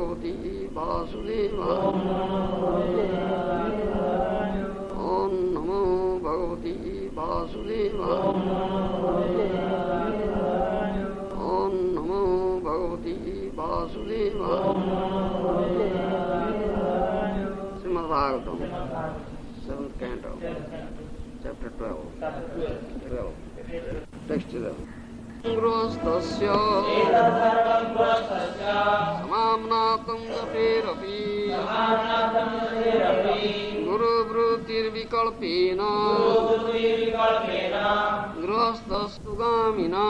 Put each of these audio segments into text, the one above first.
भगवती वासुदेवाय। ओम नमो भगवती वासुदेवाय। ओम नमो भगवती वासुदेवाय। Shrimad Bhagavatam 7th canto, chapter 12. Text 11. गृहस्थस्य समाम्नातं जपेरपि गुरुवृत्तिर्विकल्पेन गृहस्थस्तु गामिना.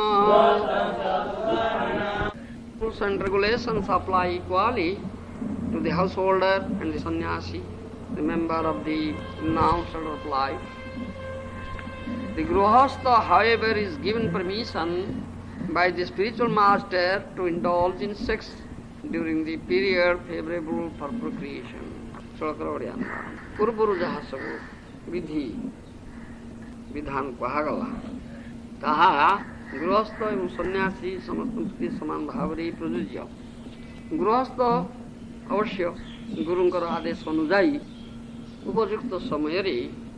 Rules and regulations apply equally to the householder and the sannyasi, the member of the renounced order of life. The Grihastha, however, is given permission by the spiritual master to indulge in sex during the period favorable for procreation. पूर्वरु जहाँ सब विधि विधान कहागला ताहा गृहस्थ एवं सन्यासी समस्त समान भाव रे प्रयोज्य. गृहस्थ अवश्य गुरुंकर आदेश अनुजाई उपयुक्त समय रे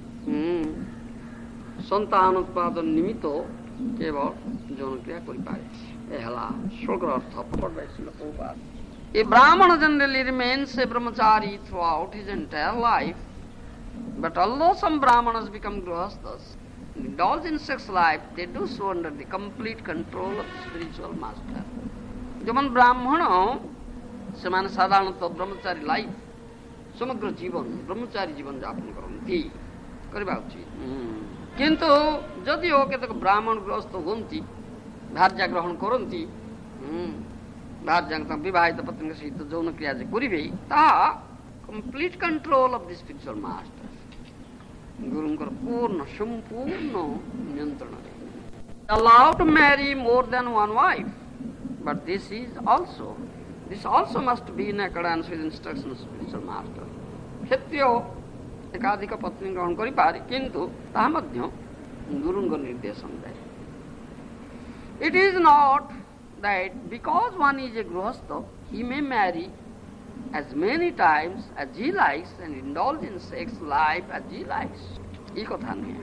संतान उत्पादन निमित्त केवल यौन क्रिया कर पाए. श्लोक अर्थ Prabhupada. A Brahmana generally remains a brahmachari throughout his entire life, but although some Brahmanas become grihasthas and indulge in sex life, they do so under the complete control of the spiritual master. जमन ब्राह्मण से मान साधारणतः ब्रह्मचारी life समग्र जीवन ब्रह्मचारी जीवन यापन करती करबा उचित. किंतु जदि केतक ब्राह्मण ग्रस्त होती भार्या ग्रहण करती भार्या विवाहित पत्नी सहित यौन क्रिया करेंगे complete control of the spiritual master गुरुंकर पूर्ण संपूर्ण नियंत्रण. Allowed to marry more than one wife, but this also must be in accordance with instructions of spiritual master. क्षत्रिय एकाधिक पत्नी ग्रहण करि पारे किंतु ताहा मध्य गुरुंग निर्देश अनुसार. It is not that because one is a grihastha he may marry as many times as he likes and indulge in sex life as he likes. ये कथा नहीं.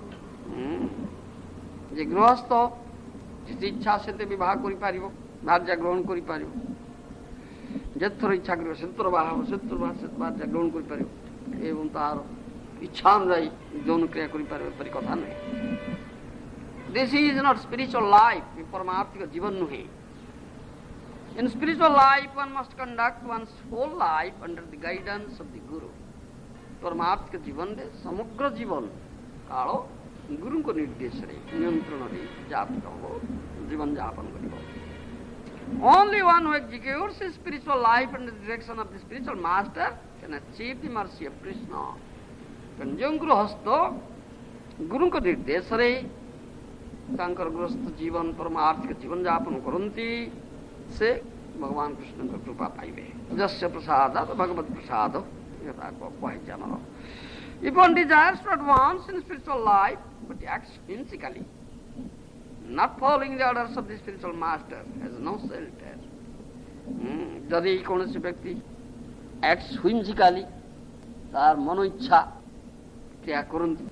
जे गृहस्थ जिते इच्छा से विवाह करि पारिबो भार्या ग्रहण करि पारिबो जेथर इच्छा करिबो सेथर भार्या ग्रहण करि पारिबो एवं तार इच्छा अनुसार यौन क्रिया करि पारिबो परि कथा नहीं. This is not spiritual life. परमार्थिक जीवन नुहे. In spiritual life one must conduct one's whole life under the guidance of the guru. परमार्थिक जीवन दे समग्र जीवन कालो गुरु को निर्देश रे नियंत्रण रे जापित हो जीवन यापन करिबो. Only one who executes his spiritual life under the direction of the spiritual master can achieve the mercy of Krishna. कंजों गृहस्थ गुरु को निर्देश रे तांकर गृहस्थ जीवन परमार्थिक जीवन यापन करती से भगवान कृष्ण का कृपा पाइबे. जस्य प्रसाद भगवत प्रसाद कहमर. If one desires to advance in spiritual life but acts whimsically, not following the orders of the spiritual master, has no shelter. यदि कौन से व्यक्ति acts whimsically तार मनो इच्छा क्रिया करती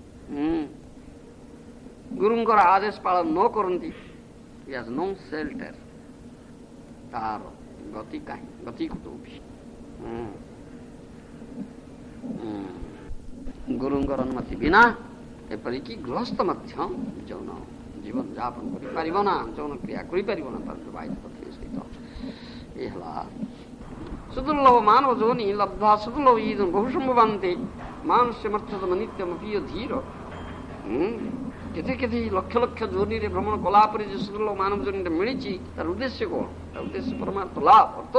गुरुंकर आदेश पालन न करती he has no shelter. तार गति कहीं गति को भी गुरुंकर अनुमति बिना एपरिकी गृहस्थ मध्य यौन जीवन यापन कर पारिबना यौन क्रिया कर पारिबना तार विवाहित पत्नी सहित. ये हला सुदुर्लभ मानव जोनि लब्धा सुदुर्लभ ईदं बहुसंभवन्ते मानस्य मर्थतम नित्यमपि धीर. केते केते लक्ष लक्ष जोनि रे भ्रमण कला पर जे सुदुर्लभ मानव जोनि मिलिछि तार उद्देश्य कोन? तार उद्देश्य परमार्थ लाभ अर्थ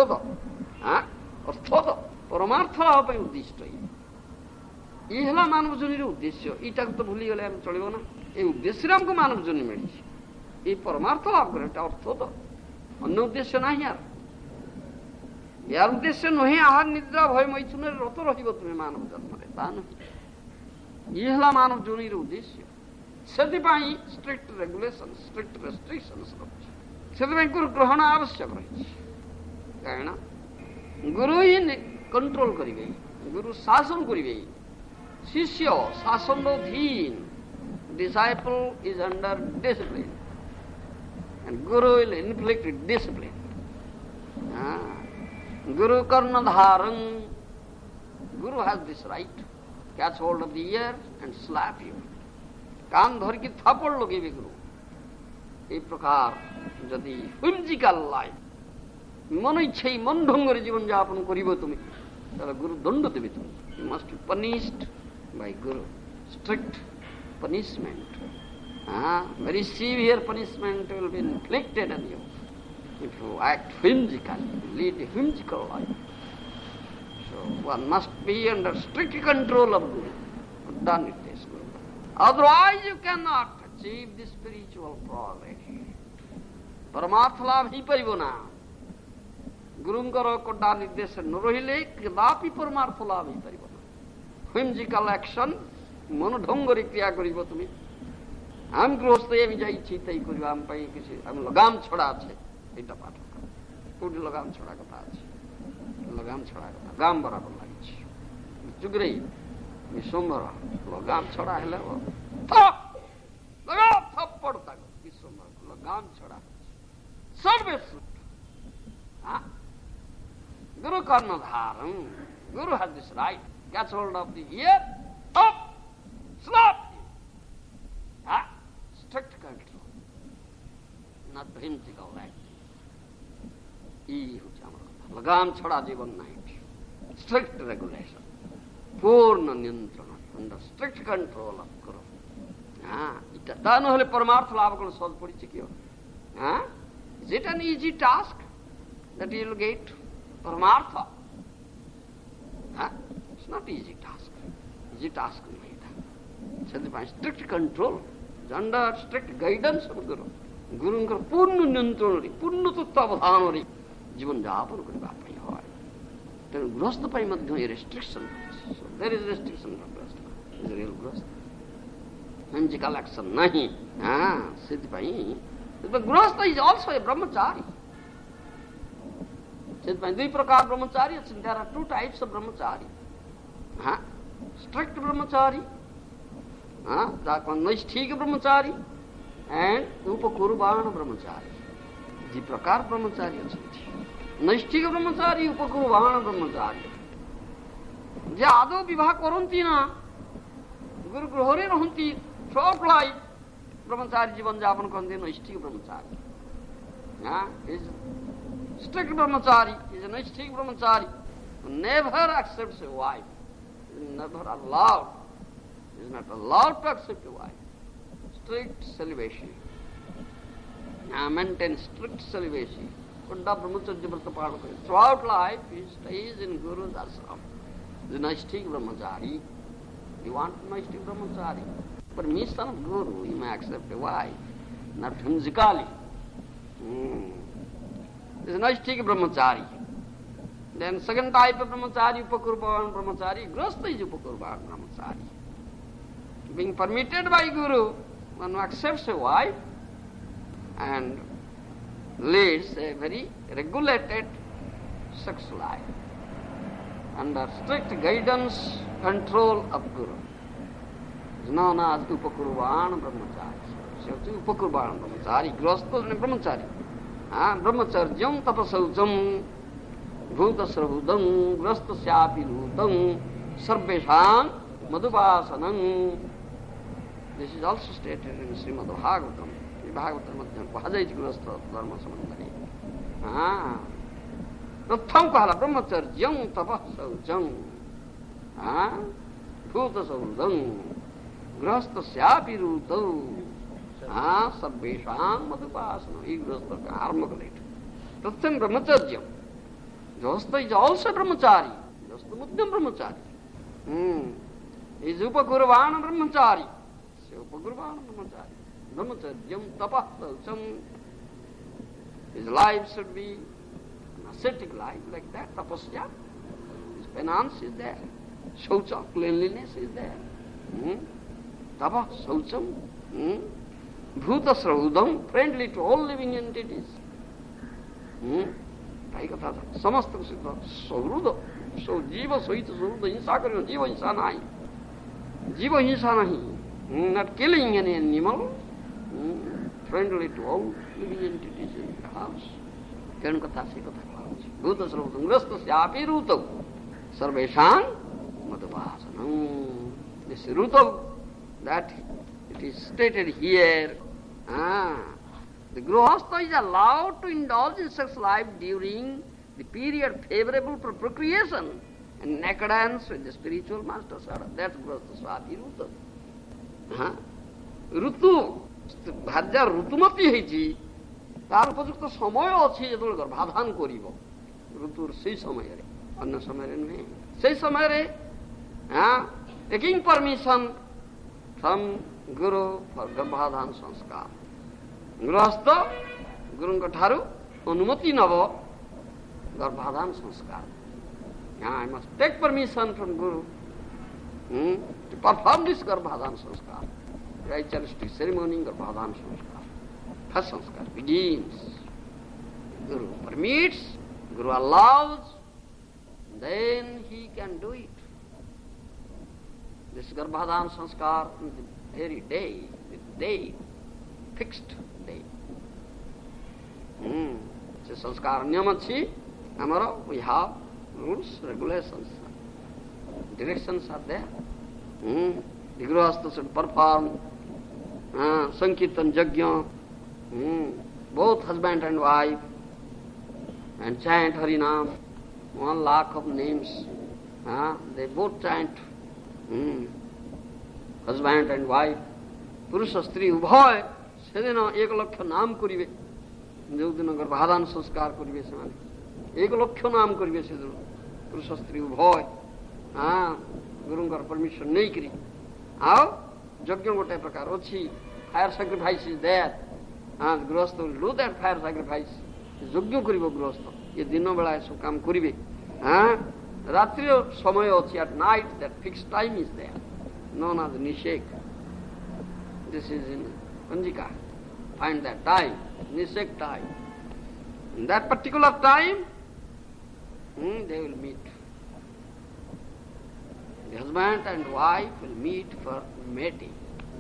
परमार्थ लाभ पे उद्दिष्ट. ये हला मानव जोनि रे उद्देश्य. इटा तो भूली गले हम चलिबो ना. ए उद्देश्य रे हमको मानव जोनि मिलिछि. ए परमार्थ लाभ करे अर्थ तो अन्य उद्देश्य नाही यार. यार उद्देश्य नहीं आहार निद्रा भय मैथुन रत रहिब तुम्हें मानव जन्म रे ता नहीं. ये हला मानव जोनि रे उद्देश्य. सेति पाई स्ट्रिक्ट रेगुलेशन स्ट्रिक्ट रेस्ट्रिक्शंस रछि. सेति पाई गुरु ग्रहण आवश्यक रछि. कारण गुरु ही कंट्रोल करिबे, गुरु शासन करिबे, शिष्य शासनाधीन, disciple is under discipline and guru will inflict discipline. Guru karna dharan, guru has this right, catch hold of the ear and slap you, कान धर की थापड़ लगेबे गुरु। এই প্রকার যদি whimsical life, মন ইচ্ছাই মন ঢঙ্গরে জীবন যাপন করিব তুমি, তাহলে গুরু দণ্ড দেবে তুমি। You must be punished by guru, strict punishment. Very severe punishment will be inflicted on you if you act whimsically, lead a whimsical life. So one must be under strict control of guru. Done it is guru. Otherwise you cannot achieve the spiritual progress. परमार्थ लाभ ही परिब ना, गुरुंकर कड़ा निर्देश न रहिले कदापि परमार्थ लाभ ही परिब ना। whimsical action, मन ढंगरे क्रिया करिब तुमी, आम गृहस्थ एमि जा इच्छी तई करिब, आम पाई किछि आम लगाम छड़ा आछे, एटा पाठ कोडी लगाम छड़ा कथा आछे, लगाम छड़ा कथा गाम बराबर लागिछि जुगरे विश्वम्भर लगाम छड़ा हेले थप लगा थप्पड़ तक विश्वम्भर लगाम छड़ा सर्वे Guru karna dharan, Guru has this right, catch hold of the ear, up, slap him. Strict control, not whimsical acting. ई हो जामर लगाम छड़ा जीवन नहीं, strict regulation, पूर्ण नियंत्रण, under strict control of Guru. इटा दान होले परमार्थ लाभ को सोच पड़ी चिकियो. Is it an easy task that you will get Paramartha? It's not easy task. Easy task nahi tha. So by strict control, under strict guidance of Guru, Guru ka purna niyantran, purna tattavadhan ri jivan japan kariba pai hoy. Then grahastha pai madhya restriction. So there is restriction for grahastha. Is a real grahastha. Whimsical action nahi. Siddhi pai. But grahastha is also a brahmachari. There are two types of brahmachari. Strict brahmachari, naishthika brahmachari, and upakurvana brahmachari. The prakar brahmachari achanti. Naishthika brahmachari, upakurvana brahmachari. Je ado vivah karanti na, guru grahore rahanti, throughout life, brahmachari jivan japan karanti, naishthika brahmachari. Is strict brahmachari, is a naishthik brahmachari, who never accepts a wife, is never allowed, is not allowed to accept a wife. Strict celibacy. Maintain strict celibacy. Kunda brahmacharya vrata pada kare. Throughout life, he stays in Guru's ashram. Is a naishthik brahmachari. You want naishthik brahmachari? Permission of Guru, you may accept a wife, not whimsically. This is naishthika brahmachari. Then second type of brahmachari, upakurvana brahmachari, grahastha is upakurvana brahmachari. Being permitted by Guru, one accepts a wife and leads a very regulated sex life under strict guidance, control of Guru. It is known as upakurvana brahmachari. So upakurvana brahmachari, grahastha is brahmachari. ब्रह्मचर्यं तपसौचं भूतस्रहुदं ग्रस्तस्यापिरूतं सर्वेषां मधुपासनं. This is also stated in Srimad Bhagavatam. Bhagavatam madhyam kuhajaiti grasta dharma samandhari. Pratham kahala brahmacharjam tapasaucham bhutasahudam grastasyapirutam सर्वेषां मधुपासना. He goes to armaculate. Pratham brahmacharya. Grahastha is also brahmachari. Grahastha madhyam brahmachari. He is upakurvana brahmachari. Upakurvana brahmachari. Brahmacharyam tapasaucham. His life should be an ascetic life like that. Tapasya. His penance is there. Shaucha, cleanliness is there. Tapasaucham. Bhutasraudam, friendly to all living entities. ଏଇ କଥା ସମସ୍ତଙ୍କ ସହିତ ସୌହୃଦ, ଜୀବ ସହିତ ସୌହୃଦ, ହିଂସା କରିବ, ଜୀବ ହିଂସା ନାହିଁ, ଜୀବ ହିଂସା ନାହିଁ, not killing any animal, friendly to all living entities in the house. ତେଣୁ କଥା ସେ କଥା କୁହାଯାଉଛି ଭୂତ ସର୍ବଗ୍ରସ୍ତ ସ୍ୟାପି ଋତ ସର୍ବେଷାଂ ମଦବାସନଂ. This ଋତ that it is stated here, the grihastha is allowed to indulge in sex life during the period favorable for procreation and in accordance with the spiritual master's order. That's grihastha swapi ଋତ. ଋତୁ ଭାର୍ଯ୍ୟା ଋତୁମତୀ ହେଇଛି, ତାର ଉପଯୁକ୍ତ ସମୟ ଅଛି ଯେତେବେଳେ ଗର୍ଭାଧାନ କରିବ, ଋତୁର ସେଇ ସମୟରେ, ଅନ୍ୟ ସମୟରେ ନୁହେଁ. ସେଇ ସମୟରେ taking permission from Guru for ଗର୍ଭାଧାନ ସଂସ୍କାର. ଗୃହସ୍ଥ ଗୁରୁଙ୍କ ଠାରୁ ଅନୁମତି ନେବ ଗର୍ଭାଧାନ ସଂସ୍କାର. I must take permission from Guru to perform this garbhadhan sanskar, ritualistic ceremony garbhadhan sanskar. First sanskar begins. Guru permits, Guru allows, then he can do it. This garbhadhan sanskar on the very day, the day, fixed day. Se sanskar niyam achi, amara, we have rules, regulations. Directions are there. The grihastha should perform Sankirtan Yajna, both husband and wife, and chant Harinam, 1,00,000 of names. They both chant, husband and wife. Purusha Stri Ubhay, sedina 1,00,000 naam koribe. Joudina garbhadhan sanskar koribe semane. 1,00,000 naam koribe sedina. Purusha Stri Ubhay. ଗୁରୁଙ୍କର permission ନେଇକରି ଆଉ ଯଜ୍ଞ ଗୋଟେ ପ୍ରକାର ଅଛି, fire sacrifice is there. ଗୃହସ୍ଥ ଡୁ that fire sacrifice. ଯଜ୍ଞ କରିବ ଗୃହସ୍ଥ, ଇଏ ଦିନ ବେଳା ଏସବୁ କାମ କରିବେ. ରାତ୍ରିର ସମୟ ଅଛି, at night that fixed time is there, known as nishek. This is in Panjika. Find that time, nishek time. In that particular time they will meet. The husband and wife will meet for mating.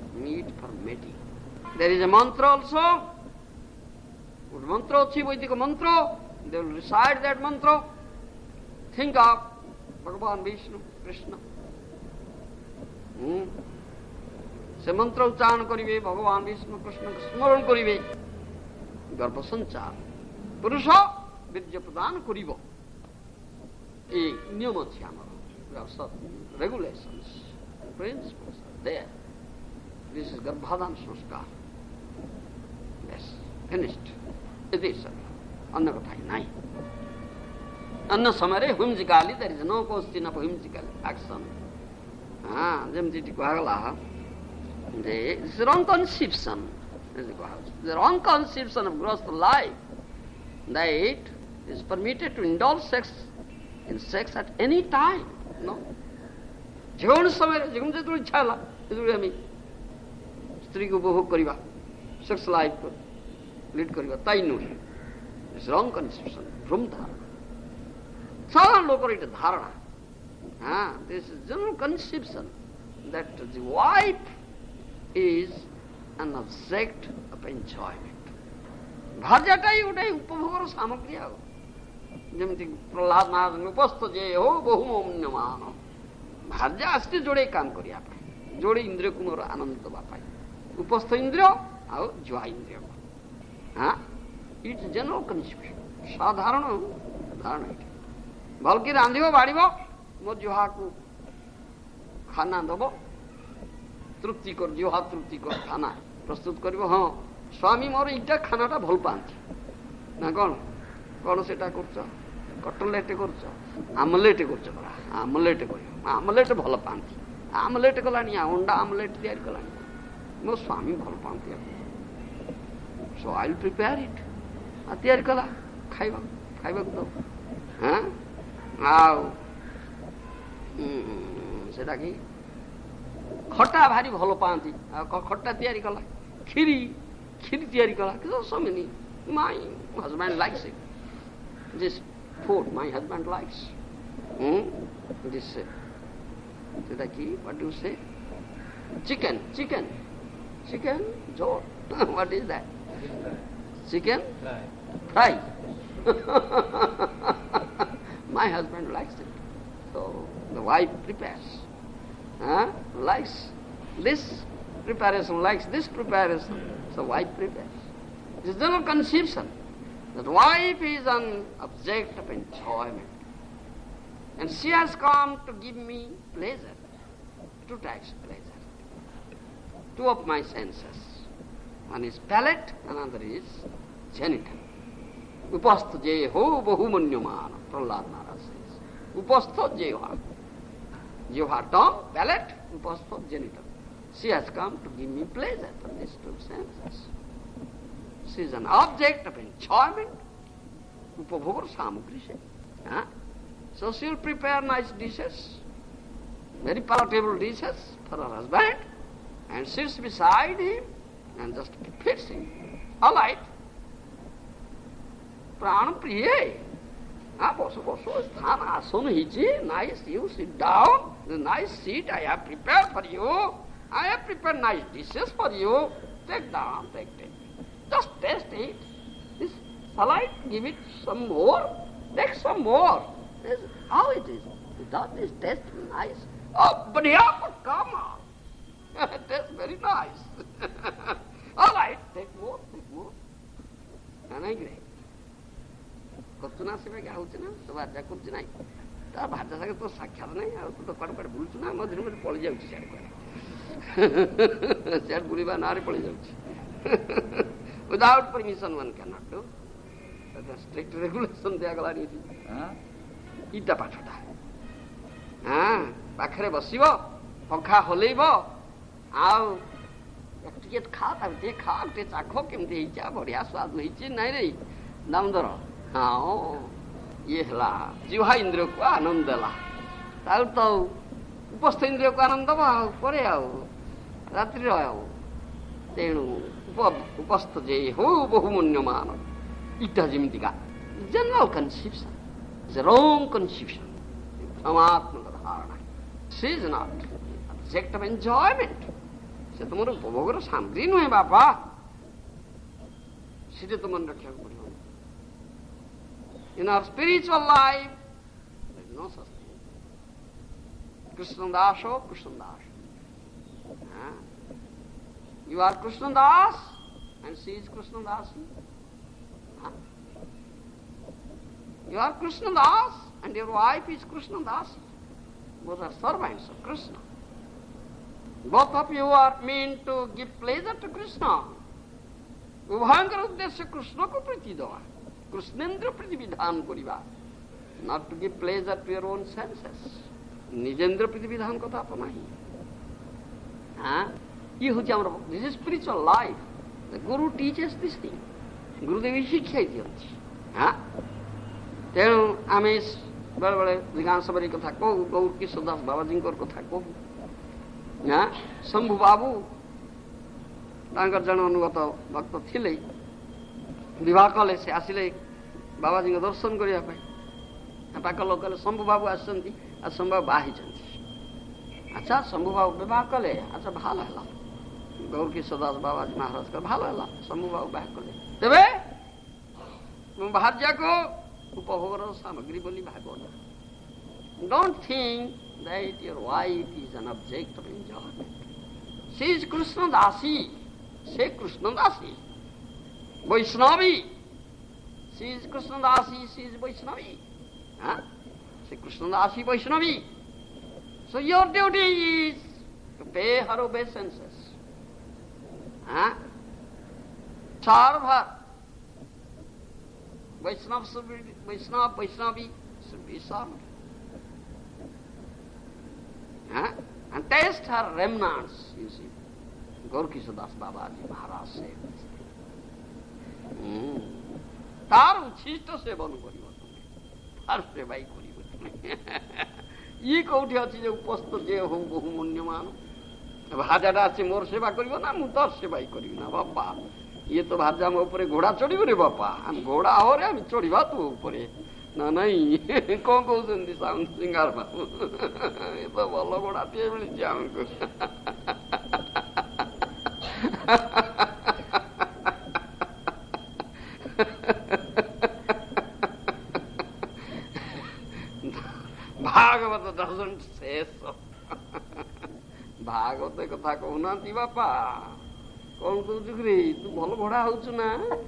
There is a mantra also. Good mantra achi, Vedic mantra. They will recite that mantra. Think of Bhagavan Vishnu, Krishna. Se mantra uchcharan karibe, Bhagavan Vishnu, Krishna smaran karibe. Garbha sanchar. Purusha vidya pradana karibo. Ei niyam achi amara. Regulations, principles are there. This is garbhadhan sanskar. Yes, finished. It is anna katha nahi. Anna samare whimsically, there is no question of whimsical action. Jemti kuhagala. This is wrong conception. The wrong conception of grihastha life, that it is permitted to indulge in sex at any time. No. ଯେକୌଣସି ସମୟରେ ଯେକୌଣସି ଯେତେବେଳେ ଇଚ୍ଛା ହେଲା ସେତେବେଳେ ଆମେ ସ୍ତ୍ରୀକୁ ଉପଭୋଗ କରିବା, ସେକ୍ସ ଲାଇଫ୍ ଲିଡ୍ କରିବା, ତାଇ ନୁହେଁ. It's wrong conception, ଭ୍ରମ ଧାରଣା. ସାଧାରଣ ଲୋକର ଏଇଟା ଧାରଣା. This is general conception that the wife is an object of enjoyment. ଭାର୍ଯ୍ୟାଟା ହିଁ ଗୋଟେ ଉପଭୋଗର ସାମଗ୍ରୀ. ଆଉ ଯେମିତି ପ୍ରହ୍ଲାଦ ମହାରାଜଙ୍କ ଉପସ୍ଥ ଯେ ହଉ ବହୁ ମନ୍ୟମାନ, ଭାର୍ଯ୍ୟା ଆସିଛି ଯୋଡ଼େ କାମ କରିବା ପାଇଁ, ଯୋଡ଼େ ଇନ୍ଦ୍ରିୟକୁ ମୋର ଆନନ୍ଦ ଦେବା ପାଇଁ, ଉପସ୍ଥ ଇନ୍ଦ୍ରିୟ ଆଉ ଜୁଆ ଇନ୍ଦ୍ରିୟକୁ. ଇଟ୍ସ ଜେନେରାଲ କନସେପ୍ସନ, ସାଧାରଣ ଧାରଣା. ଏଇଟା ଭଲକି ରାନ୍ଧିବ ବାଢ଼ିବ, ମୋ ଜୁହାକୁ ଖାନା ଦେବ, ତୃପ୍ତି କର, ଜୁହା ତୃପ୍ତି କର, ଖାନା ପ୍ରସ୍ତୁତ କରିବ. ହଁ, ସ୍ୱାମୀ ମୋର ଏଇଟା ଖାନାଟା ଭଲ ପାଆନ୍ତି ନା କ'ଣ କ'ଣ ସେଟା କରୁଛ, କଟଲେଟ୍ କରୁଛ, ଆମଲେଟ୍ କରୁଛ, ପରା ଆମଲେଟ୍ କରିବ, ଆମଲେଟ୍ ଭଲ ପାଆନ୍ତି, ଆମଲେଟ୍ କଲାଣି, ଅଣ୍ଡା ଆମଲେଟ୍ ତିଆରି କଲାଣି, ମୋ ସ୍ୱାମୀ ଭଲ ପାଆନ୍ତି, so I will prepare it. ତିଆରି କଲା, ଖାଇବାକୁ ଦବ. ଆଉ ସେଟା କି ଖଟା ଭାରି ଭଲ ପାଆନ୍ତି, ଆଉ ଖଟା ତିଆରି କଲା, କ୍ଷୀରି ତିଆରି କଲା, so many my husband likes it. this food my husband likes. This, what do you say? Chicken, Jor. What is that? Chicken fry. My husband likes it. So the wife prepares. Likes this preparation, likes this preparation. So wife prepares. This general conception that wife is an object of enjoyment. And she has come to give me pleasure. Two types of pleasure. Two of my senses. One is palate, another is genital. Upastha jeho bahumanyamana, Prahlad Maharaj says. Upastha jeho. Jeho tongue, palate, upastha genital. She has come to give me pleasure from these two senses. She is an object of enjoyment. Upabhoga samagri se. So she will prepare nice dishes, very palatable dishes for her husband, and sits beside him and just feeds him. All right. Pran priye. Boso, sthan asan hichi. Nice, you sit down. The nice seat I have prepared for you. I have prepared nice dishes for you. Take down, take. Just taste it. Shall I give it some more? Take some more. How it is? Without this taste nice. Oh, but here, come on. Tastes very nice. All right, take more. ନାଇଁ କରୁଛୁ ନା ସେ ବାକି ହଉଛି ନା ତ ବାଜା କରୁଛି ନାଇଁ ତା ଭାଜା ସାଙ୍ଗେ ତୋ ସାକ୍ଷାତ ନାହିଁ ଆଉ ତୁ ତ କୁଆଡ଼େ କୁଆଡ଼େ ବୁଲୁଛୁ ନା ମଝିରେ ମଝିରେ ପଳେଇ ଯାଉଛି ସିଆଡ଼େ କୁଆଡ଼େ ସିଆଡ଼େ ବୁଲିବା ନାଁରେ ପଳେଇ ଯାଉଛି. Without permission one cannot do. The strict regulation ଦିଆଗଲାଣି ଏଠି. ଇଟା ପାଠଟା ପାଖରେ ବସିବ ପଙ୍ଖା ହଲେଇବ ଆଉ ଟିକେ ଖା ତାକୁ ଟିକେ ଖା ଟିକେ ଚାଖ କେମିତି ହେଇଛି ବଢିଆ ସ୍ୱାଦ ହେଇଛି ନାଇଁ ରେ ଦାମୋଦର. ହଁ ଇଏ ହେଲା ଜିହ୍ୱା ଇନ୍ଦ୍ରିୟକୁ ଆନନ୍ଦ ଦେଲା ତାକୁ ତ ଉପସ୍ଥ ଇନ୍ଦ୍ରିୟକୁ ଆନନ୍ଦ ଦବ ଆଉ ପରେ ଆଉ ରାତ୍ରିର ଆଉ ତେଣୁ ଉପସ୍ଥ ଯେ ହଉ ବହୁମୂଲ୍ୟମାନ ଇଟା ଯେମିତିକା general conception is a wrong conception. Brahmatmaka dharana. She is not object of enjoyment. Se tumar upabhogar samagri nuhe bapa. Sita to man rakhiବାକୁ ପଡ଼ିବ. In our spiritual life, there is no such thing. Krishna Das. You are Krishna Das and she is Krishna Dasi. You are Krishna Das and your wife is Krishna Dasi. Both are servants of Krishna. Both of you are meant to give pleasure to Krishna. Ubhayankara uddesya Krishna ko priti deva. Krishnendra priti vidhan koriba. Not to give pleasure to your own senses. Nijendra priti vidhan kotha to nahi. This is spiritual life. The Guru teaches this thing. Gurudevi ଶିକ୍ଷା ଦିଅନ୍ତି. ତେଣୁ ଆମେ ବେଳେବେଳେ ବିଧାନସଭାରେ କଥା କହୁ ଗୌର କିଶୋର ଦାସ ବାବାଜୀଙ୍କର କଥା କହୁ. ଶମ୍ଭୁ ବାବୁ ତାଙ୍କର ଜଣେ ଅନୁଗତ ଭକ୍ତ ଥିଲେ ବିବାହ କଲେ. ସେ ଆସିଲେ ବାବାଜୀଙ୍କ ଦର୍ଶନ କରିବା ପାଇଁ. ପାଖ ଲୋକ କହିଲେ ଶମ୍ଭୁ ବାବୁ ଆସିଛନ୍ତି ଆଉ ଶମ୍ଭୁ ବାବୁ ବାହା ହେଇଛନ୍ତି. ଆଚ୍ଛା ଶମ୍ଭୁ ବାବୁ ବିବାହ କଲେ. ଆଚ୍ଛା ଭଲ ହେଲା. ଗୌର କିଶୋର ଦାସ ବାବାଜୀ ମହାରାଜ କହିଲେ ଭଲ ହେଲା ଶମ୍ଭୁ ବାବୁ ବାହା କଲେ. ତେବେ ମୁଁ ଭାର୍ଯ୍ୟାକୁ ଉପଭୋଗର ସାମଗ୍ରୀ ବୋଲି ଭାବ ନା. Don't think that your wife is an object of enjoyment. She is Krishna Dasi. Say Krishna Dasi. Vaishnavi. She is Krishna Dasi, she is Vaishnavi. Say Krishna Dasi, Vaishnavi. So your duty is to pay her obeisances. Serve her. Vaishnavi should be served. And taste her remnants, you see. Gaur Kishore Das Babaji Maharaj said. তার উচ্ছিষ্ট সেবন করিব তুমি, তার সেবাই করিব তুমি। ই কোটি ଅଛି যে ଉପସ୍ଥ ଯେ ହଉ ବହୁ ମୂଲ୍ୟମାନ ଭାଜାଟା ଅଛି ମୋର ସେବା କରିବ ନା ମୁଁ ତୋର ସେବାଇ କରିବି ନା ବାପା। ଇଏ ତ ଭାଜା ମୋ ଉପରେ ଘୋଡ଼ା ଚଢିବ ରେ ବାପା। ଆମେ ଘୋଡ଼ା ହରେ ଆମେ ଚଢିବା ତୋ ଉପରେ। ନା ନାଇଁ କଣ କହୁଛନ୍ତି ସାଉଣ୍ଡ ସିଙ୍ଗାର ବାବୁ? ଏ ତ ଭଲ ଘୋଡ଼ାଟିଏ ମିଳିଛି ଆମକୁ। Bhagavata doesn't say so. Bhagavata କଥା କହୁନାହାନ୍ତି ବାପା। କଣ କହୁଛୁ କି ତୁ ଭଲ ଘୋଡ଼ା ହଉଛୁ ନା?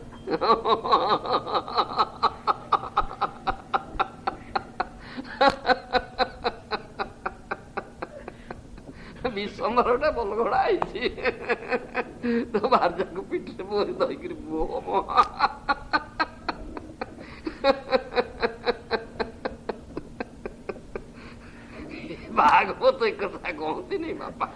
ବିଷମର ଗୋଟେ ଭଲ ଘୋଡ଼ା ହେଇଛି। ତୋ ଭାର୍ଯ୍ୟାକୁ ପିଠିରେ ବୋରି ଧରିକିରି ବୋହ ଭାଗବତ ଏ କଥା କହନ୍ତିନି ବାପା।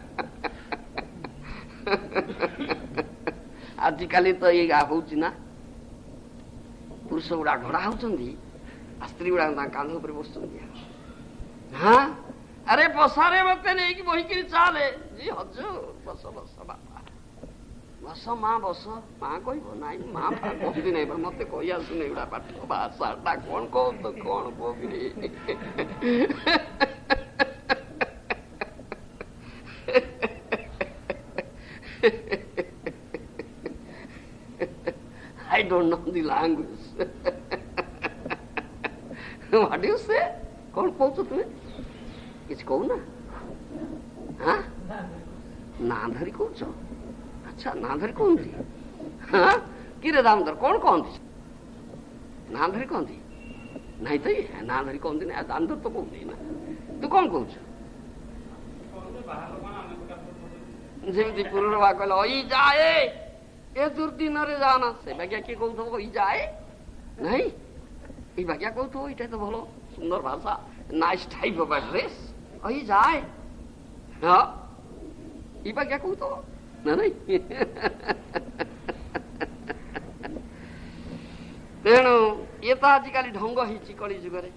ଆଜିକାଲି ତ ଏଇ ହଉଛି ନା, ପୁରୁଷ ଗୁଡା ଘୋଡ଼ା ହଉଛନ୍ତି, ସ୍ତ୍ରୀ ଗୁଡା ତାଙ୍କ କାନ୍ଧ ଉପରେ ବସୁଛନ୍ତି। ହଁ ଆରେ ବସାରେ ମତେ ନେଇକି ବହିକିରି ଚାଲେ। ଜି ହଜୁର ବସ ବସ ବାପା ବସ ମା ବସ। ମା କହିବ ନାଇଁ ମା କହନ୍ତି ନାଇଁ ମତେ କହି ଆସୁନି ଏଗୁଡା ପାଠ ଭାଷାଟା କଣ କହୁଛ କଣ କହୁକିରି। I don't know the language. What do you say? କଣ କହୁଛ ତୁମେ? କିଛି କହୁନା? ନା ଧରି କହୁଛ? ଆଚ୍ଛା ନା ଧରି କହନ୍ତି? କିରେ ଦାମୋଦର କଣ କହନ୍ତି? ନା ଧରି କହନ୍ତି? ନାଇଁ ତ ନା ଧରି କହନ୍ତି ନା। ଦାମୋଦର ତ କହୁନି ନା। ତୁ କଣ କହୁଛୁ? ଯେମିତି ପୁରୁଣା ବା କହିଲ ଇ ଯାଏ ଏ ଦୁର୍ଦିନରେ ଯାନା। ସେ ବାକ୍ୟା କିଏ କହୁଥିବ ଇ ଯାଏ? ନାଇଁ ଏଇ ବାକ୍ୟା କହୁଥିବ। ଏଇଟା ତ ଭଲ ସୁନ୍ଦର ଭାଷା। Nice type of address. ଇ ଯାଏ ହଁ ଏଇ ବାକ୍ୟା କହୁଥିବ ନା ନାଇଁ? ତେଣୁ ଇଏ ତ ଆଜିକାଲି ଢଙ୍ଗ ହେଇଛି କଳି ଯୁଗରେ।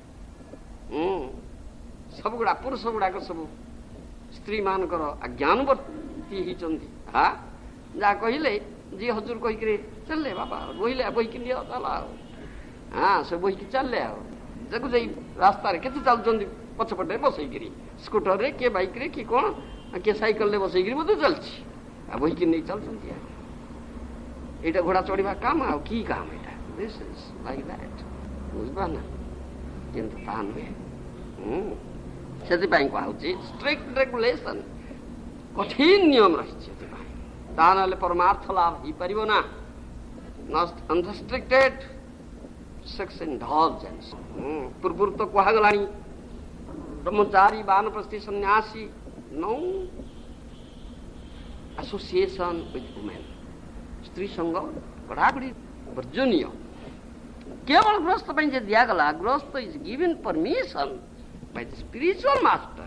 ସବୁଗୁଡା ପୁରୁଷ ଗୁଡାକ ସବୁ ସ୍ତ୍ରୀ ମାନଙ୍କର ଜ୍ଞାନବର୍ତ୍ତୀ ହେଇଛନ୍ତି। ଯାହା କହିଲେ ଯିଏ ହଜୁର କହିକିରି ଚାଲିଲେ ବାପା ବହିଲେ ବହିକି ନିଅ ଚାଲ ଆଉ। ସେ ବହିକି ଚାଲିଲେ ଆଉ। ତାକୁ ଯାଇ ରାସ୍ତାରେ କେତେ ଚାଲୁଛନ୍ତି ପଛପଟେ ବସେଇକିରି, ସ୍କୁଟରରେ କିଏ ବାଇକରେ କିଏ କଣ କିଏ ସାଇକେଲରେ ବସେଇକିରି ମଧ୍ୟ ଚାଲିଛି। ଆଉ ବହିକି ନେଇ ଚାଲୁଛନ୍ତି। ଏଇଟା ଘୋଡ଼ା ଚଢିବା କାମ ଆଉ କି କାମ ଏଇଟା? This is like that. ବୁଝିବା ନା? କିନ୍ତୁ ତାହା ନୁହେଁ। ସେଥିପାଇଁ କୁହାହଉଛି ଷ୍ଟ୍ରିକ୍ଟ ରେଗୁଲେସନ, କଠିନ ନିୟମ ରହିଛି। ସେଥିପାଇଁ ତା ନହେଲେ ପରମାର୍ଥ ଲାଭ ହେଇପାରିବ ନା। Unrestricted sex indulgence. ପୂର୍ବରୁ ତ କୁହାଗଲାଣି ବ୍ରହ୍ମଚାରୀ ବାନପ୍ରସ୍ଥୀ ସନ୍ନ୍ୟାସୀ ନୋ ଆସୋସିଏସନ ୱିଥ୍ ୱୁମେନ୍। ସ୍ତ୍ରୀ ସଙ୍ଗ କଡ଼ାକଡ଼ି ବର୍ଜନୀୟ। କେବଳ ଗୃହସ୍ଥ ପାଇଁ ଯେ ଦିଆଗଲା, ଗୃହସ୍ଥ is given permission by the spiritual master.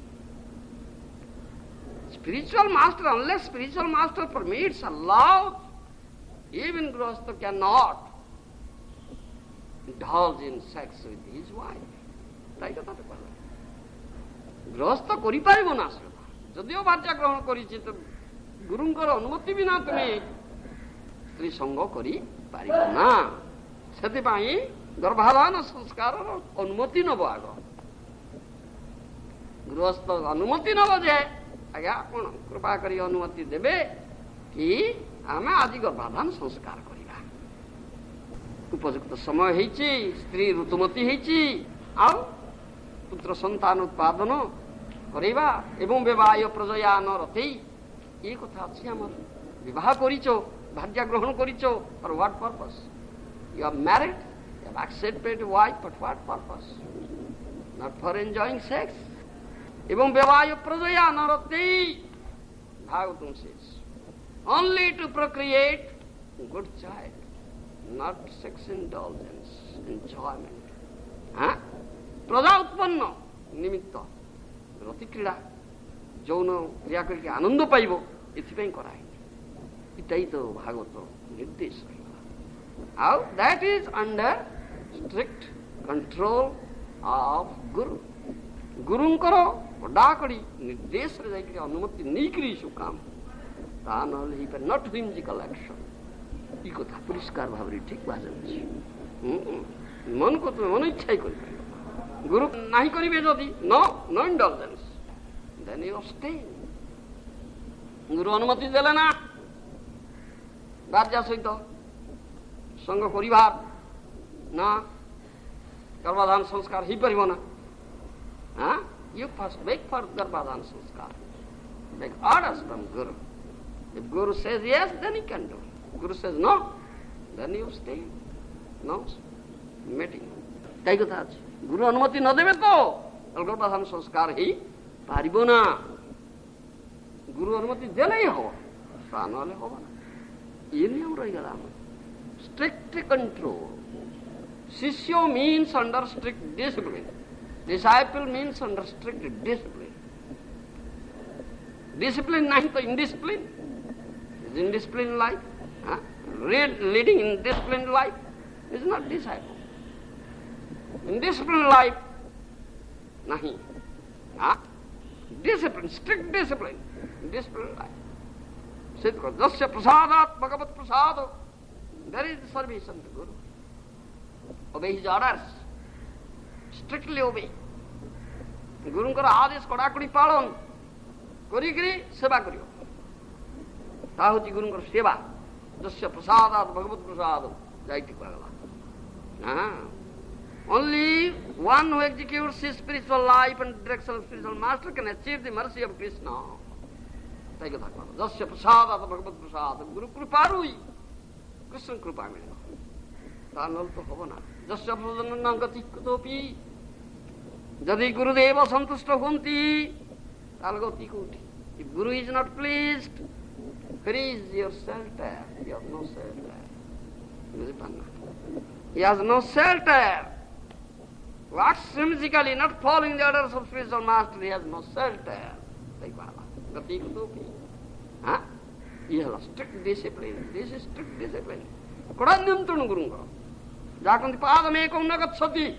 Spiritual master, unless spiritual master permits, allows, even Grihastha cannot indulge in sex with his wife. তাই কথা তো বলা। গৃহস্থ করিপারিব না শ্রোতা। যদিও বাচ্চা গ্রহণ করিছে তো গুরুঙ্কর অনুমতি বিনা তুমি স্ত্রী সঙ্গ করি পারিব না। ସେଥିପାଇଁ ଗର୍ଭାଧାନ ସଂସ୍କାରର ଅନୁମତି ନବ। ଆଗ ଗୃହସ୍ଥ ଅନୁମତି ନବ ଯେ ଆଜ୍ଞା ଆପଣ କୃପା କରି ଅନୁମତି ଦେବେ କି ଆମେ ଆଜି ଗର୍ଭାଧାନ ସଂସ୍କାର କରିବା। ଉପଯୁକ୍ତ ସମୟ ହେଇଛି, ସ୍ତ୍ରୀ ଋତୁମତୀ ହେଇଛି, ଆଉ ପୁତ୍ର ସନ୍ତାନ ଉତ୍ପାଦନ କରିବା ଏବଂ ବିବାହ ପ୍ରଜୟା ନ ରଥେଇ ଏ କଥା ଅଛି ଆମର। ବିବାହ କରିଛ, ଭାର୍ଯ୍ୟା ଗ୍ରହଣ କରିଛ, for what purpose? You are married, you have accepted wife, but what purpose? Not for enjoying sex. ଏବଂ ବିବାହ ପ୍ରଜୟା ନ ରଥେଇ, Bhagavatam says, only to procreate good child, not sex indulgence, enjoyment. ପ୍ରଜା ଉତ୍ପନ୍ନ ନିମିତ୍ତ ରତି କ୍ରୀଡ଼ା ଯୌନ କ୍ରିୟା କରିକି ଆନନ୍ଦ ପାଇବ, ଏଥିପାଇଁ କରାହେଇନି। ଏଇଟାଇ ତ ଭାଗବତ ନିର୍ଦ୍ଦେଶ ରହିଗଲା। ଆଉ that is under strict control of ଗୁରୁ। ଗୁରୁଙ୍କର କଡ଼ାକଡ଼ି ନିର୍ଦ୍ଦେଶରେ ଯାଇକରି ଅନୁମତି ନେଇକରି ସବୁ କାମ, ତା ନହେଲେ ହେଇପାରେ ନଟ୍ ହ୍ୱିମ୍ଜିକାଲ ଆକ୍ସନ୍। ଏ କଥା ପରିଷ୍କାର ଭାବରେ ଠିକ୍ କୁହାଯାଉଛି। मन को तुम मन इच्छा ही कर गुरु नहीं करिवे जदि no no indulgence then you abstain गुरु अनुमति देले ना राजा सहित संग करिबार ना गर्भाधान संस्कार ही परिबो ना हाँ यू फर्स्ट बेग फॉर गर्भाधान संस्कार बेग ऑर्डर्स फ्रॉम गुरु if guru says yes then he can do guru says no then you stay no meeting कई कथा अच्छे गुरु अनुमति न देवे तो गर्भाधान संस्कार ही पारिबो ना गुरु अनुमति देले ही हो नहले हो ये नियम रही गला स्ट्रिक्ट कंट्रोल शिष्य means under strict discipline disciple means under strict discipline discipline नहीं तो indiscipline is indisciplined life leading in disciplined life is not disciple in disciplined life nahi discipline strict discipline disciplined life siddha jasya prasadat bhagavat prasado there is service unto guru obey his orders strictly obey गुरुଙ୍କର आदेश कड़ाकड़ी पालन करी सेवा करियो ता होची गुरुଙ୍କର सेवा जस्य प्रसादात भगवत प्रसाद जाइति पागला only one who executes his spiritual life and direction of spiritual master can achieve the mercy of Krishna ताई कथा कहला जस्य प्रसादात भगवत प्रसाद गुरु कृपारु कृष्ण कृपा मिले तानल तो होबो ना जस्य प्रसन्नं गति कुतोपि यदि गुरुदेव संतुष्ट होन्ति ताल गति कोठी if guru is not pleased where is your shelter? You have no shelter. He has no shelter. What whimsically not following the orders of spiritual master, he has no shelter. Gati kutupi. He has a strict discipline. This is strict discipline. Kodanyantunu gurunga. Jakanti padamekam nagatsati.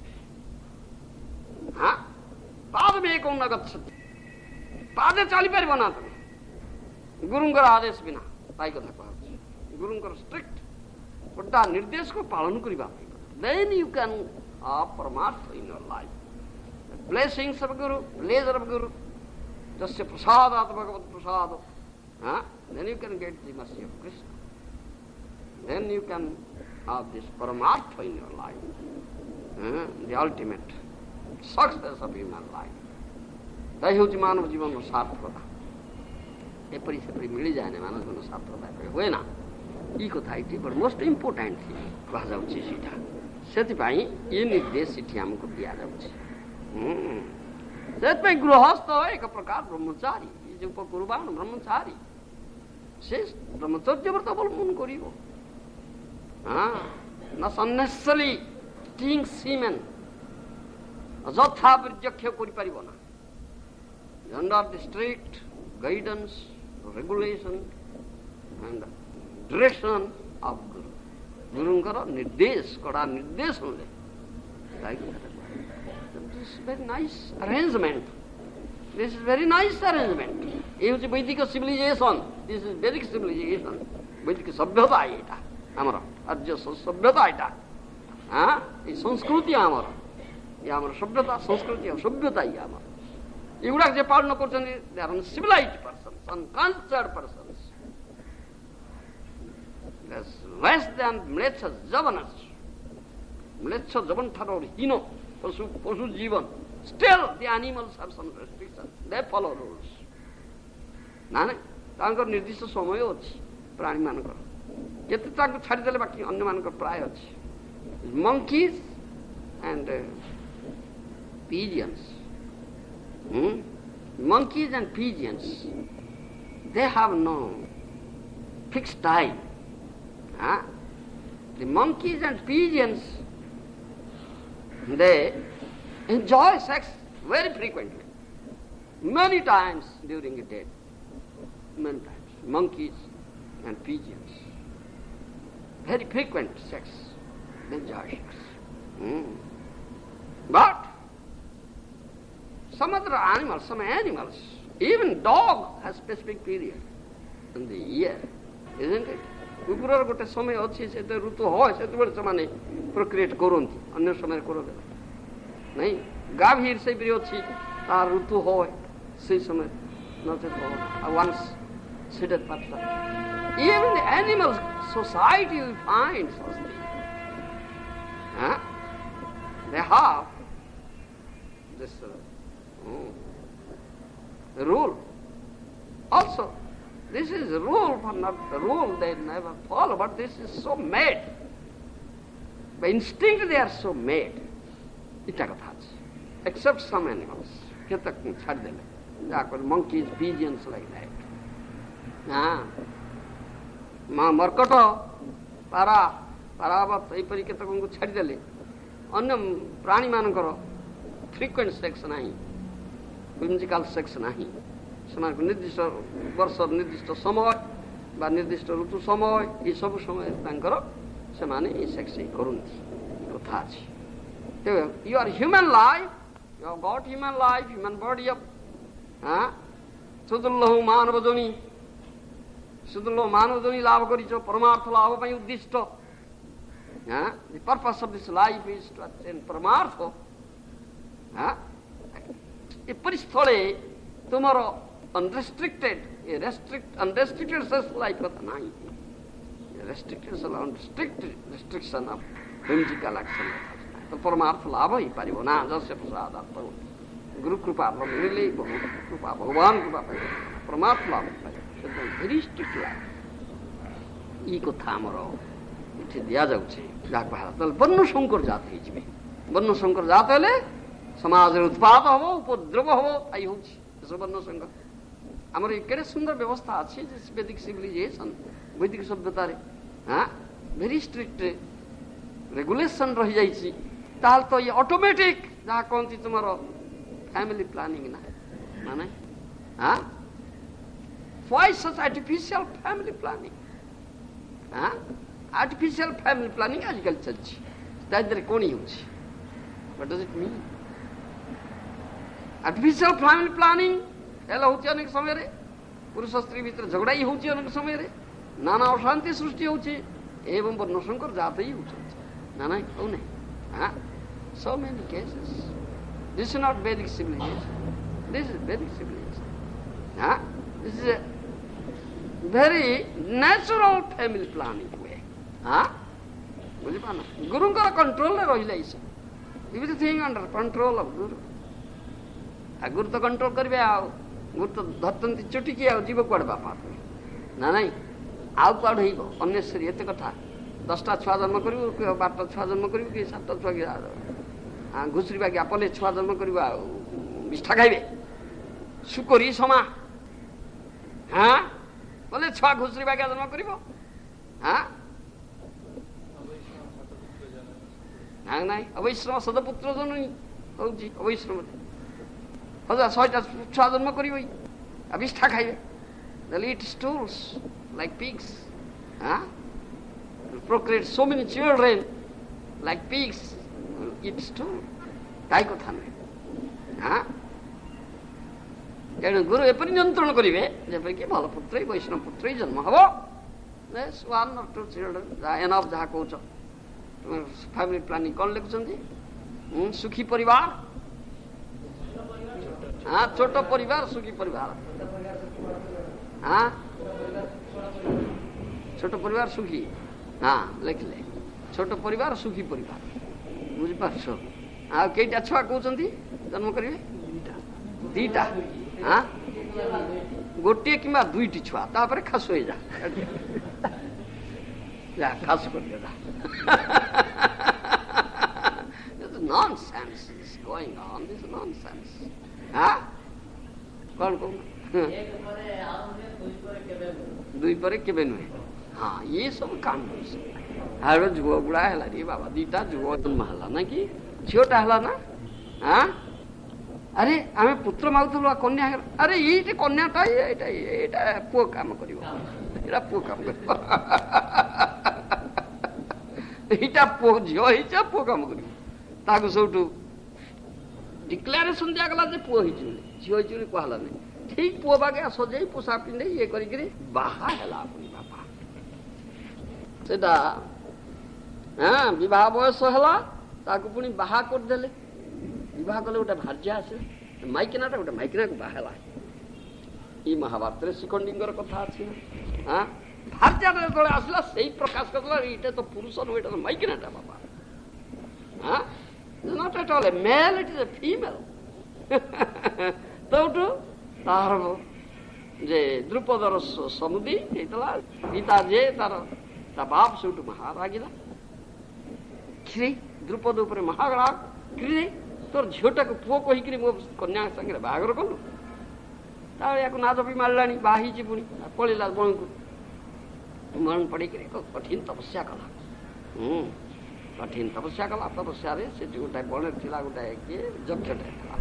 Padamekam nagatsati. Pade chali paribana tame. गुरुଙ୍କର आदेश बिना ताई कथा कहछि गुरुଙ୍କର strict बड़ा निर्देश को पालन करिबा then you can परमार्थ in your life blessings of guru pleasure of guru jasya prasadat bhagavat prasad then you can get the mercy of Krishna then you can have this paramartha in your life the ultimate success of human life ताई होछि मानव जीवन रो सार्थकता एपरी सेपरी मिली जाने मानव जीवन सार्थकता हुए ना ई कथा इटी बड़ मोस्ट इंपोर्टेंट थी कहा जाउछि सीधा सेति पई ई निर्देश इठी हमको दिया जाउछि सेति पई गृहस्थ एक प्रकार ब्रह्मचारी ई जे उपकुर्बान ब्रह्मचारी से ब्रह्मचर्य व्रत अवलंबन करिवो न सन्नेसली स्टिंग सीमेन अजथा प्रत्यक्ष करि परिबो ना under the strict guidance regulation and direction of Guru. Gurunଙ୍କର ନିର୍ଦ୍ଦେଶ କଡ଼ା ନିର୍ଦ୍ଦେଶ ଅନୁଯାୟୀ this is very nice arrangement. This is very nice arrangement. ये होची वैदिक civilization. This is Vedic civilization. वैदिक सभ्यता एटा हमर आर्य सभ्यता एटा ये संस्कृति हमर ये हमर सभ्यता संस्कृति और सभ्यता ही हमर एगुड़ा जे पालन करछन they are uncivilized persons uncultured persons less than mleccha javanas mleccha javan tharo hino pasu jivan still the animals have some restrictions they follow rules na तांकर निर्दिष्ट समय अछि प्राणी मानकर केते तांको छाडी देले बाकी अन्य मानकर प्राय अछि monkeys and pigeons monkeys and pigeons they have no fixed time the monkeys and pigeons they enjoy sex very frequently many times during a day many times monkeys and pigeons very frequent sex they enjoy sex but some other animals, even dog has specific period in the year, isn't it? କୁକୁରର ଗୋଟେ ସମୟ ଅଛି, ସେତେ ଋତୁ ହୁଏ, ସେତେବେଳେ ସେମାନେ ପ୍ରୋକ୍ରିଏଟ୍ କରନ୍ତି, ଅନ୍ୟ ସମୟରେ କରନ୍ତି ନାଇଁ। ଗାଭୀର ସେହିପରି ଅଛି, ତାର ଋତୁ ହୁଏ ସେଇ ସମୟରେ, ନଚେତ ହବ ନା। ଆଉ ୱାନ୍ସ ସେଟା ପାର୍ଟଟା even the animal society you find such things. They have this rule. Also, this is rule, for not the rule they never follow, but this is so made. By instinct they are so made. Ita katha achi. Except some animals. Ketak chhadi dele. Jakor monkeys, pigeons like that. मर्कट पारा पारावत यहीपरि केतक छाड़देले अन्य प्राणी मानकर frequent sex नहीं, musical sex नहीं, निर्दिष्ट वर्ष निर्दिष्ट समय बा निर्दिष्ट ऋतु समय ये सब समय से सेक्स करती कथा अच्छी। You are human life, you have got human life, human body of सुदुर्लभ मानव जोनी, सुदुर्लभ मानव जोनी लाभ कर परमार्थ लाभ पर उद्दिष्ट। The purpose of this life is to attain परमार्थ। एपरी स्थले तुमर अनरेस्ट्रिक्टेड अनरेस्ट्रिक्टेड सेक्स लाइफ कथा नहीं, रेस्ट्रिक्शन ऑफ म्यूजिकल एक्शन तो परमार्थ लाभ ही पारिबो ना। जस्य प्रसाद गुरु कृपा मिले, कृपा भगवान कृपा परमार्थ लाभ भेरी स्ट्रिक्ट लाइफ ई कथा आमर ये दिया जाउछे। वर्ण संकर जात हो, वर्ण संकर जात हेले समाज उत्पात हम उपद्रव हम ताई हूँ वर्ण संकर। आमर केड़े सुंदर व्यवस्था अच्छी वैदिक सिविलाइजेशन वैदिक सभ्यतार भेरी स्ट्रिक्ट रेगुलेशन रही जाइए। तो ये ऑटोमेटिक जहाँ कहती तुम फैमिली प्लानिंग ना माने why such artificial family planning. Artificial family planning आजकल चलती तादर कौन ही होची। What does it mean? Artificial family planning एला होची अनेक समय रे पुरुष स्त्री भीतर झगड़ा ही होची अनेक समय रे नाना अशांति सृष्टि होची एवं वर्ण संकर जात ही होची ना ना हो नहीं। So many cases. This is not Vedic civilization. This is Vedic civilization. This is a very natural family planning way. बुझी पाना गुरु का कंट्रोल रही एवरीथिंग अंडर कंट्रोल ऑफ गुरु। गुरु तो कंट्रोल करेंगे गुरु तो धरती चुटिकी जीव कड़े बापा ना नहीं आउ कौड़ अनेश्वरी एत कथा 10टा छुआ जन्म कर 12टा छुआ जन्म कर 7टा छुआ घुषुरी बागी आपले छुआ जन्म कर विष्ठा खाइबे सुकरी समा बोले छुआ घुषुरी बागिया जन्म कर नहीं अवैश्रम सदपुत्र जननी हूँ अवैश्रम 100टा छुआ जन्म कर विष्ठा खाइबे eat stools like pigs, procreate so many children like pigs, eat stool ताई कथा नहीं। तेणु गुरु एपरि नियंत्रण करेंगे जैसे भल पुत्र वैष्णव पुत्र जन्म हम 1 or 2 children एनफ जहाँ कौच फैमिली प्लानिंग कौन लिखुंट सुखी परिवार छोट परिवार सुखी परिवार छोट परिवार सुखी लिख ले छोट परिवार सुखी परिवार बुझीपार कईटा छुआ कहते जन्म करेंगे 2टा गोटे कि 2टी छुआ तापर खास हो जा खास कर दिया nonsense is going on this nonsense कौन कौन 2 पर केबे नुहे ये सब काम हर जुआ गुड़ा है रे बाबा 2टा जुआ जन्म है ना कि झीटा है ना अरे आम पुत्र मागुल कन्या अरे ये कन्याटा ये पुओ काम कर पुओ काम कर पुओ झील पुओ काम कर सब डिक्लेरेशन दिगला पुओ झील कहला नहीं ठीक पुओ बागे सजे पोषा पिंधे ये कर बाहा है अपनी बापा ସେଟା ବିବାହ ବୟସ ହେଲା, ତାକୁ ପୁଣି ବାହା କରିଦେଲେ। ବିବାହ କଲେ ଗୋଟେ ଭାର୍ଯ୍ୟା ଆସିଲା, ମାଇକିନାଟା ଗୋଟେ ମାଇକିନାକୁ ବାହା ହେଲା। ଏଇ ମହାଭାରତରେ ଶ୍ରୀଖଣ୍ଡୀଙ୍କର କଥା ଅଛି ନା। ଭାର୍ଯ୍ୟାଟା ଯେତେବେଳେ ଆସିଲା ସେଇ ପ୍ରକାଶ କରିଦେଲା ଏଇଟା ତ ପୁରୁଷ ନୁହେଁ, ଏଇଟା ତ ମାଇକିନାଟା ବାବା। Not at all a male, it is a female. ତୋଠୁ ତାହାର ଯେ ଦ୍ରୁପଦର ସମୁଦି ହେଇଥିଲା, ଗୀତା ଯେ ତା ବାପ ସେଠୁ ମହା ରାଗିଲା। କ୍ଷୀରି ଦ୍ରୁପଦ ଉପରେ ମହାଗଳା, କ୍ଷୀରି ତୋର ଝିଅଟାକୁ ପୁଅ କହିକିରି ମୋ କନ୍ୟା ସାଙ୍ଗରେ ବାହାଘର କଲୁ। ତାପରେ ୟାକୁ ନାଦ ବି ମାରିଲାଣି, ବାହା ହେଇଛି ପୁଣି ପଳେଇଲା ବଣକୁ। ବଣ ପଡ଼ିକିରି କଠିନ ତପସ୍ୟା କଲା। କଠିନ ତପସ୍ୟା କଲା। ତପସ୍ୟାରେ ସେଠି ଗୋଟାଏ ବଣରେ ଥିଲା ଗୋଟାଏ କିଏ ଯକ୍ଷଟେ ଥିଲା।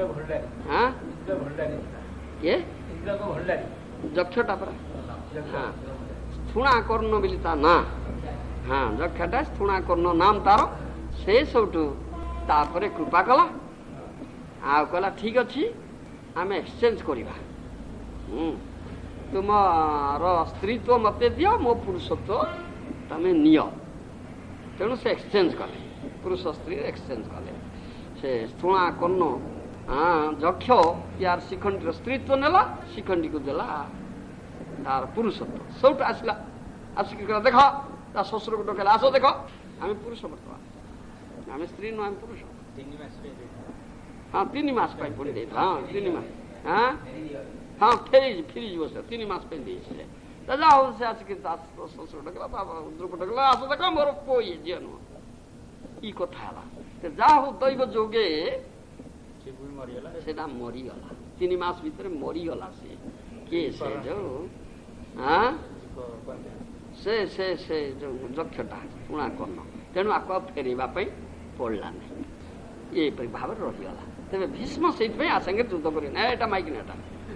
କିଏ ଯକ୍ଷଟା ପରା, ସ୍ଥୁଣା କର୍ଣ୍ଣ ବୋଲି ତା ନାଁ। ଯକ୍ଷଟା ସ୍ଥୁଣା କର୍ଣ୍ଣ ନାମ ତାର। ସେ ସବୁଠୁ ତାପରେ କୃପା କଲା, ଆଉ କହିଲା ଠିକ ଅଛି ଆମେ ଏକ୍ସଚେଞ୍ଜ କରିବା। ତୁମର ସ୍ତ୍ରୀତ୍ୱ ମତେ ଦିଅ, ମୋ ପୁରୁଷତ୍ୱ ତମେ ନିଅ। ତେଣୁ ସେ ଏକ୍ସଚେଞ୍ଜ କଲେ, ପୁରୁଷ ସ୍ତ୍ରୀ ଏକ୍ସଚେଞ୍ଜ କଲେ। ସେ ସ୍ଥୁଣା କର୍ଣ୍ଣ ଯକ୍ଷ ୟାର ଶିଖଣ୍ଡୀର ସ୍ତ୍ରୀତ୍ୱ ନେଲା, ଶିଖଣ୍ଡୀକୁ ଦେଲା ତାର ପୁରୁଷତ୍ୱ। ସବୁଠୁ ଆସିଲା, ଆସିକି କହିଲା ଦେଖ, ତା ଶ୍ୱଶୁରକୁ ଡକେଇଲା, ଆସ ଦେଖ ଆମେ ପୁରୁଷ ବର୍ତ୍ତମାନ, ଆମେ ସ୍ତ୍ରୀ ନୁହଁ, ଆମେ ପୁରୁଷ। 3 ମାସ ପାଇଁ ପୁଣି ଦେଇଥିଲା। 3 ମାସ ଫେରିଯିବ ସେ, 3 ମାସ ପାଇଁ ଦେଇଥିଲେ। ଯା ହଉ ସେ ଆସିକି ଶ୍ୱଶୁର ଡକେଇଲା, ଦ୍ରୁପ ଡକେଇଲା, ଆସ ଦେଖ ମୋର ପୁଅ ଇଏ ଝିଅ ନୁହଁ। ଇ କଥା ହେଲା। ଯାହା ହଉ ଦୈବ ଯୋଗେ ସେଟା ମରିଗଲା। 3 ମାସ ଭିତରେ ମରିଗଲା। ସେ କିଏ? ସେ ଯୋଉ ସେ ଯୋଉ ଯକ୍ଷଟା ପୁଣା କର୍ଣ୍ଣ। ତେଣୁ ଆକୁ ଆଉ ଫେରିବା ପାଇଁ ପଡ଼ିଲାନି, ଏଇପରି ଭାବରେ ରହିଗଲା। ତେବେ ଭୀଷ୍ମ ସେଇଥିପାଇଁ ଆ ସାଙ୍ଗରେ ଯୁଦ୍ଧ କରିବେ ନା, ଏଇଟା ମାଇକିନାଟା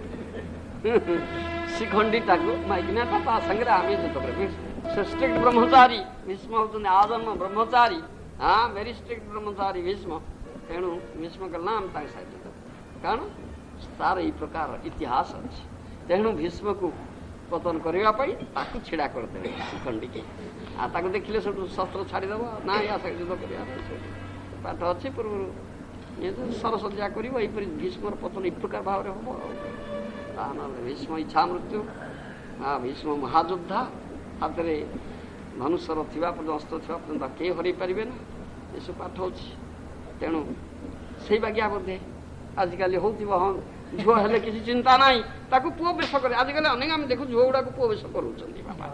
ଶିଖଣ୍ଡୀଟାକୁ ମାଇକିନାଟା ତା ସାଙ୍ଗରେ ଆମେ ଯୁଦ୍ଧ କରିବୁ। ସେ ଷ୍ଟ୍ରିକ୍ଟ ବ୍ରହ୍ମଚାରୀ ଭୀଷ୍ମ ହଉଛନ୍ତି, ଆଜନ୍ମ ବ୍ରହ୍ମଚାରୀ। ଭେରି ଷ୍ଟ୍ରିକ୍ଟ ବ୍ରହ୍ମଚାରୀ ଭୀଷ୍ମ। ତେଣୁ ଭୀଷ୍ମ କହିଲା ଆମେ ତାଙ୍କ ସାଙ୍ଗେ ଯୁଦ୍ଧ, କାରଣ ତାର ଏଇ ପ୍ରକାର ଇତିହାସ ଅଛି। ତେଣୁ ଭୀଷ୍ମକୁ ପତନ କରିବା ପାଇଁ ତାକୁ ଛିଡ଼ା କରିଦେବେ ଶିଖଣ୍ଡୀକି। ଆଉ ତାକୁ ଦେଖିଲେ ସେଠୁ ଶସ୍ତ୍ର ଛାଡ଼ିଦେବ, ନା ୟା ସାଙ୍ଗେ ଯୁଦ୍ଧ କରିବା ପାଠ ଅଛି। ପୂର୍ବରୁ ସରସଜ୍ଜା କରିବ, ଏଇପରି ଭୀଷ୍ମର ପତନ ଏଇ ପ୍ରକାର ଭାବରେ ହବ। ତା ନହେଲେ ଭୀଷ୍ମ ଇଚ୍ଛା ମୃତ୍ୟୁ। ଭୀଷ୍ମ ମହାଯୋଦ୍ଧା, ହାତରେ ଧନୁଷର ଥିବା ପର୍ଯ୍ୟନ୍ତ, ଅସ୍ତ୍ର ଥିବା ପର୍ଯ୍ୟନ୍ତ କେହି ହରାଇ ପାରିବେ ନା, ଏସବୁ ପାଠ ଅଛି। ତେଣୁ ସେଇ ବାଗିଆ ବୋଧେ ଆଜିକାଲି ହଉଥିବ। ଝୁଅ ହେଲେ କିଛି ଚିନ୍ତା ନାହିଁ, ତାକୁ ପୁଅ ବେଶ କରେ। ଆଜିକାଲି ଅନେକ ଆମେ ଦେଖୁ ଝୁଅ ଗୁଡାକୁ ପୁଅ ବେଶ କରୁଛନ୍ତି ବାବା।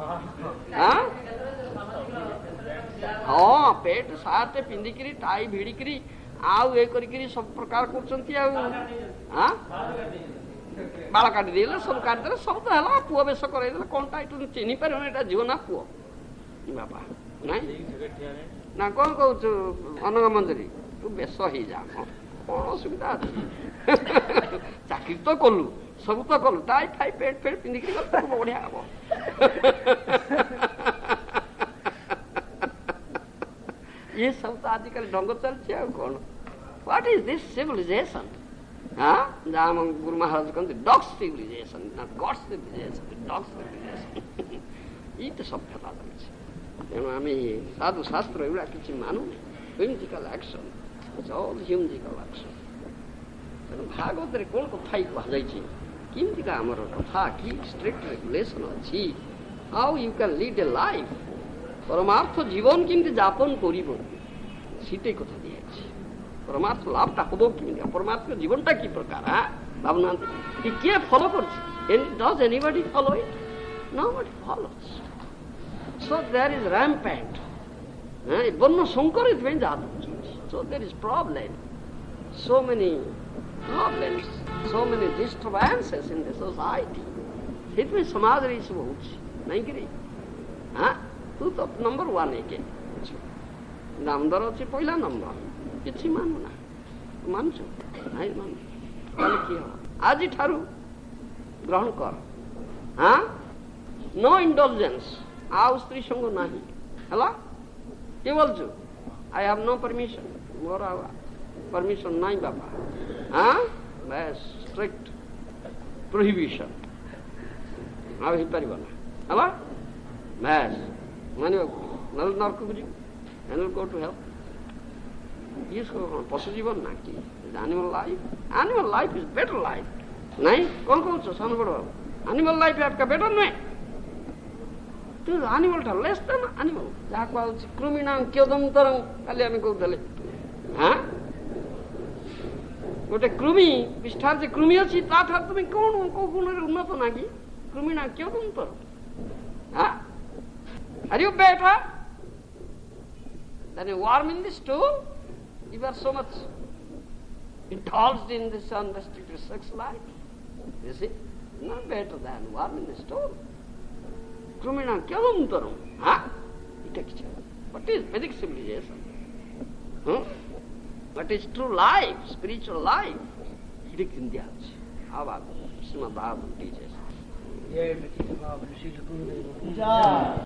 ପେଟ ସାର୍ଟ ପିନ୍ଧିକିରି, ଟାଇ ଭିଡ଼ିକିରି, ଆଉ ଏ କରିକିରି ସବୁ ପ୍ରକାର କରୁଛନ୍ତି। ଆଉ ବାଳ କାଟିଦେଲେ, ସବୁ କାଟିଦେଲେ, ସବୁ ତ ହେଲା। ପୁଅ ବେଶ କରେଇଦେଲେ, କଣଟା ଏଠୁ ଚିହ୍ନି ପାରିବନି ଏଇଟା ଝିଅ ନା ପୁଅ ବାବା। ନାଇଁ ନା କଣ କହୁଛୁ ଅନଙ୍ଗ ମଞ୍ଜରୀ, ତୁ ବେଶ ହେଇଯା, କଣ ଅସୁବିଧା ଅଛି? ଚାକିରି ତ କଲୁ, ସବୁ ତ କଲୁ, ଟାଇ ଫାଇ ପେଟ ଫେଟ ପିନ୍ଧିକିରି ଗଲେ ତାକୁ ବଢିଆ ହବ। ଇଏ ସବୁ ତ ଆଜିକାଲି ଢଙ୍ଗ ଚାଲିଛି। ଆଉ କଣ? What is this civilization? ଯାହା ଆମ ଗୁରୁ ମହାରାଜ କହନ୍ତି ଡଗ୍ ସିଭିଲାଇଜେସନ, ନା ଗଡ୍ ସିଭିଲାଇଜେସନ, ଡଗ୍ ସିଭିଲାଇଜେସନ। ଏଇତ ସଭ୍ୟତା ଚାଲିଛି। ତେଣୁ ଆମେ ସାଧୁ ଶାସ୍ତ୍ର ଏଗୁଡ଼ା କିଛି ମାନୁନି। Whimsical action, all whimsical action. ତେଣୁ ଭାଗବତରେ କ'ଣ କଥା କୁହାଯାଇଛି, କେମିତିକା ଆମର କଥା, କି ଷ୍ଟ୍ରିକ୍ଟ ରେଗୁଲେସନ ଅଛି, how you can lead a life, ପରମାର୍ଥ ଜୀବନ କେମିତି ଯାପନ କରିବ, ସେଟାই କଥା ଦିଆଯାଇଛି। ପରମାର୍ଥ ଲାଭଟା ହବ କେମିତି, ପରମାର୍ଥ ଜୀବନଟା କି ପ୍ରକାର ଭାବୁନାହାନ୍ତି। କିଏ ଫଲୋ କରୁଛି? Does anybody follow it? Nobody follows. So there is rampant. ବର୍ଣ୍ଣ ଶଙ୍କର ଏଥିପାଇଁ ଯାହା ଦେଉଛନ୍ତି। So there is problem. So many problems, so many disturbances in the society. ସେଥିପାଇଁ ସମାଜରେ ଏସବୁ ହଉଛି ନାଇଁକିରି? ତୁ ତ ନମ୍ବର 1 ଏକେ ଦାମଦର ଅଛି, ପହିଲା ନମ୍ବର, କିଛି ମାନୁନା। ମାନୁଛୁ? ନାଇଁ ମାନୁ, ତାହେଲେ କିଏ ହବ? ଆଜିଠାରୁ ଗ୍ରହଣ କର। नो इंडल्जेंस, ଆଉ ସ୍ତ୍ରୀ ସଙ୍ଗ ନାହିଁ ହେଲା। କିଏ ବୋଲଛୁ? ଆଇ ହାଭ୍ नो परमिशन, ମୋର परमिशन ନାହିଁ ବାପା। ଷ୍ଟ୍ରିକ୍ଟ ପ୍ରୋହିବିସନ୍, ଆଉ ହେଇପାରିବ ନା ହେଲା। নরক জীব, and will go to hell. Yes, পশু জীবন নাকি animal life? Animal life is better life. নাই কোন কৌছ সামনে বড় animal life একটা better নয়। তুই animalটা less than animal। ଯାହା କୁହାଯାଉଛି କୃମିଣାଂ କିୟଦନ୍ତରଂ, କାଲି ଆମେ କହୁଥିଲେ। ହଁ ଗୋଟେ କୃମି ପୃଷ୍ଠାରେ ଯେ କୃମି ଅଛି ତାଠାରୁ ତୁମେ କଣ କୋଉ ଗୁଣରେ ଉନ୍ନତ ନା କି? କୃମିଣାଂ କିୟଦନ୍ତରଂ। Are you better than a worm in the stool? You are so much indulged in this unrestricted sex life. You see, not better than worm in the stool. Krumina kyalantaram. What is Vedic civilization? What is true life, spiritual life? Vedic India. How about Srimad Bhagavatam teaches?